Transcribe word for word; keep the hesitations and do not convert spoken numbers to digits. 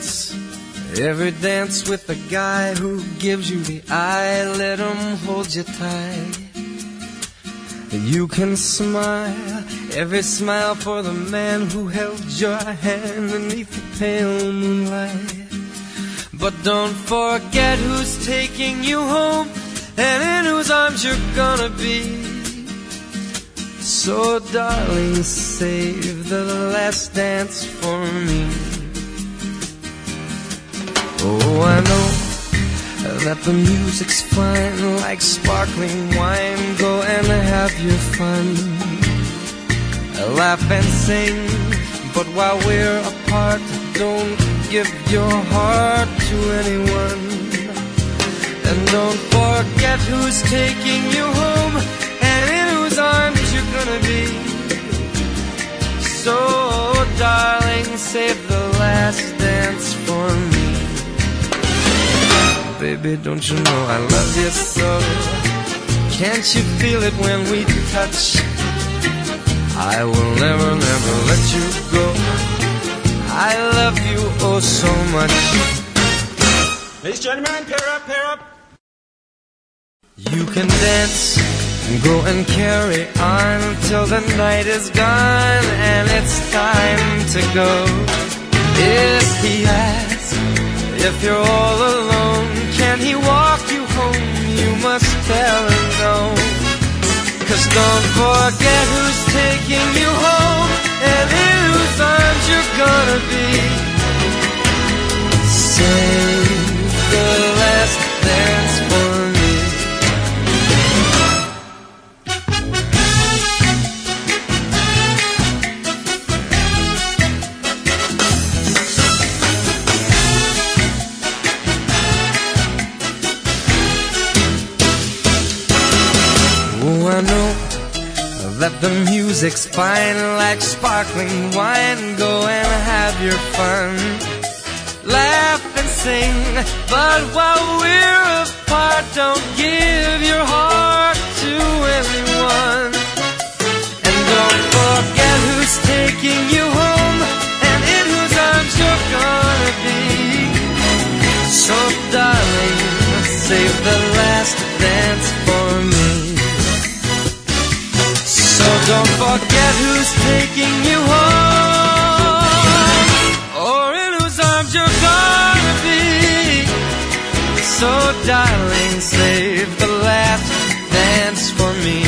dance, every dance with the guy who gives you the eye, let him hold you tight. You can smile, every smile for the man who held your hand beneath the pale moonlight. But don't forget who's taking you home and in whose arms you're gonna be. So darling, save the last dance for me. Oh, I know that the music's fine, like sparkling wine. Go and have your fun, laugh and sing. But while we're apart, don't give your heart to anyone. And don't forget who's taking you home and in whose arms you're gonna be. So darling, save the last dance for me. Baby, don't you know I love you so? Can't you feel it when we touch? I will never, never let you go. I love you oh so much. Ladies and gentlemen, pair up, pair up. You can dance, go and carry on till the night is gone and it's time to go. If he asks if you're all alone, can he walk you home? You must tell him no. 'Cause don't forget who's taking you home and in whose arms you're gonna be. Save the last dance for me. Oh, I know that the music's fine, like sparkling wine. Go and have your fun, laugh and sing. But while we're apart, don't give your heart to anyone. And don't forget who's taking you home and in whose arms you're gonna be. So darling, save the last dance for me. So don't forget who's taking you home or in whose arms you're gonna be. So darling, save the last dance for me.